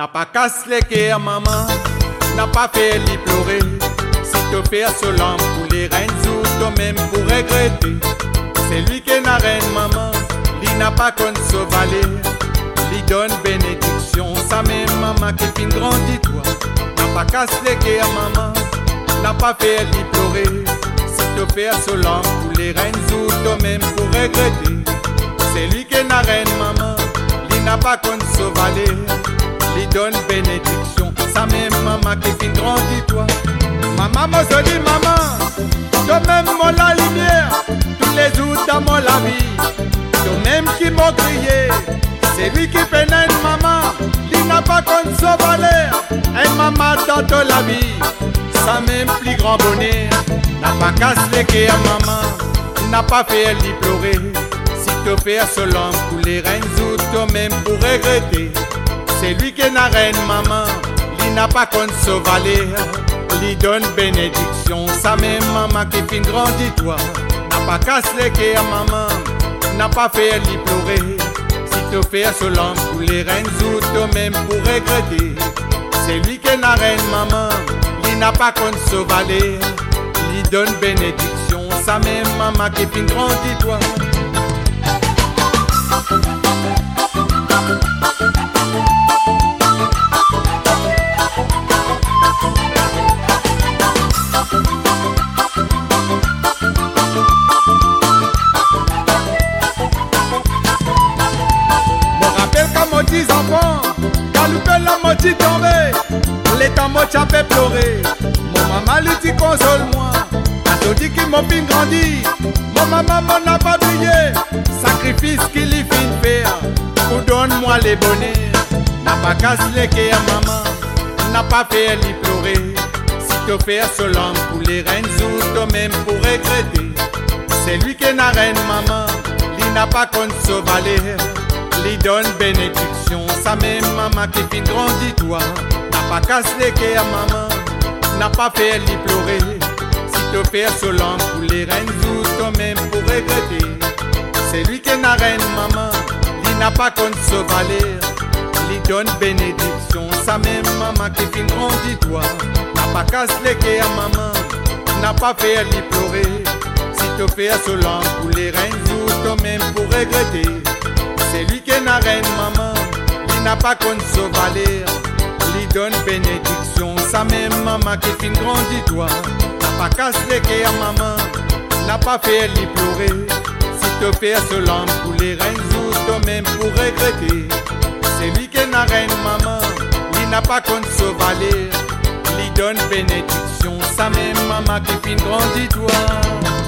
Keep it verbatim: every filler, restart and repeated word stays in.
N'a pas cassé les quais à maman, n'a pas fait lui pleurer. Si te fais solant pour les reines ou toi-même pour regretter. C'est lui qui est la reine maman, lui n'a pas qu'on se valer. Lui donne bénédiction, sa même maman qui fin grandit toi. N'a pas cassé les quais à maman, n'a pas fait lui pleurer. Si te fais solant pour les reines ou toi-même pour regretter. C'est lui qui est la reine maman, lui n'a pas qu'on se valer. Lui donne bénédiction, sa même maman qui fin grandit toi. Maman m'a dit maman, toi-même mon la lumière, tous les jours dans mon la vie. Toi-même qui m'a crié, c'est lui qui pénètre maman, lui n'a pas qu'on se valeur. Et maman dans toute la vie, sa même plus grand bonheur. N'a pas cassé les quais à maman, n'a pas fait lui pleurer. Si te fais solant pour les reines ou toi-même pour regretter. C'est lui qui est la reine maman, lui n'a pas qu'on se valeur. Lui donne bénédiction, sa même maman qui fin grandit toi. N'a pas cassé les quais à maman, n'a pas fait lui pleurer. Si te fais solant pour les reines ou toi-même pour regretter. C'est lui qui est la reine maman, lui n'a pas qu'on se valeur. Lui donne bénédiction, sa même maman qui fin grandit toi. Dix enfants, galoupé la moitié tombée, les temps moitié fait pleurer. Mon maman lui dit console-moi, a dit qu'il m'a bien grandi. Mon maman m'en a pas brillé, sacrifice qu'il y fin faire, pour donne-moi les bonheurs. N'a pas cassé les quais à maman, n'a pas fait lui pleurer. Si te fais solant pour les reines ou toi-même pour regretter. C'est lui qui est la reine maman, lui n'a pas qu'on se valeur. Lui donne bénédiction, sa même maman qui fin grandit toi. N'a pas cassé les quais à maman, n'a pas fait lui pleurer. Si te fais solant pour les reines ou toi-même pour regretter. C'est lui qui est la reine maman, lui n'a pas qu'on se valeur. Lui donne bénédiction, sa même maman qui fin grandit toi. N'a pas cassé les quais à maman, n'a pas fait lui pleurer. Si te fais solant pour les reines ou toi-même pour regretter. C'est lui qui est la reine maman, lui n'a pas qu'on se valeur. Lui donne bénédiction, sa même maman qui fin grandit toi. N'a pas cassé les quais à maman, n'a pas fait lui pleurer. Si te fais solant pour les reines ou toi-même pour regretter. C'est lui qui est la reine maman, lui n'a pas qu'on se valeur. Lui donne bénédiction, sa même maman qui fin grandit toi.